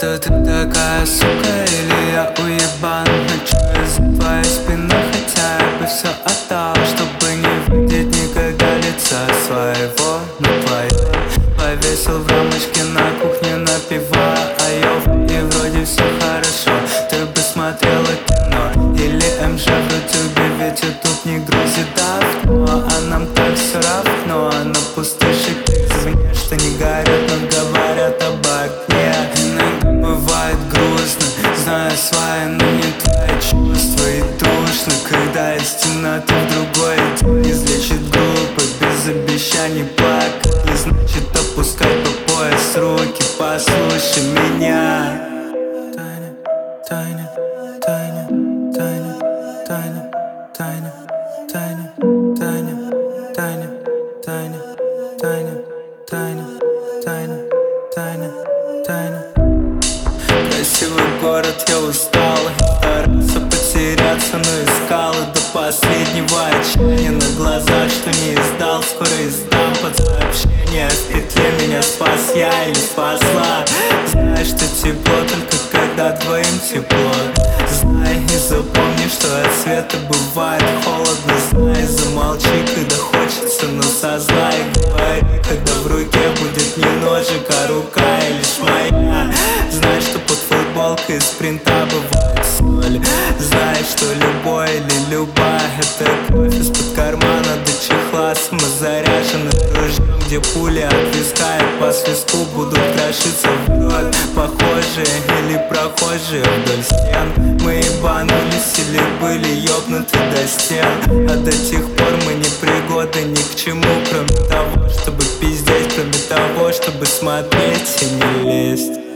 Это ты такая сука или я уебан? Ночью за твоей спиной хотя бы все отдал, чтобы не видеть никогда лица своего. Но твое повесил в рамочке на кухне, напивая айов, и вроде все хорошо. Ты бы смотрела кино или МЖ в ютубе, ведь ютуб не грузит давно. А нам так все равно, на пустышек извини, что не горят, но говорят об огне. Иногда бывает грустно, зная свои, но не твои чувства. И душно, когда из темноты в другой день излечит группы без обещаний плакать. Не значит опускать по пояс руки, послушай меня. Таня, Таня, Таня, Таня, Таня, Таня, Таня, Таня, Таня, Таня, Таня, Таня, Таня, Таня, Таня. Красивый город, я устал, старался потеряться, но искал и до последнего отчаяния на глазах, что не издал, скоро издам под сообщение. В петле меня спас я или спасла. Знай, что тепло только когда двоим тепло. Знай и запомни, что от света бывает холодно. Знай, замолчи, когда хочется, но сознай. Говори, когда в руке будет не ножик, а рука и лишь моя. Знай, что под футболкой из принта бывает соль. Знай, что любой или любая — это кровь из-под кармана до чехла самозаряженным ружьем, где пули от виска и по свистку будут крошиться вновь. Похожие или прохожие вдоль стен. Мы ебанулись или были ёбнуты до стен. А до тех пор мы не пригодны ни к чему, кроме того, чтобы пиздеть, кроме того, чтобы смотреть и не лезть.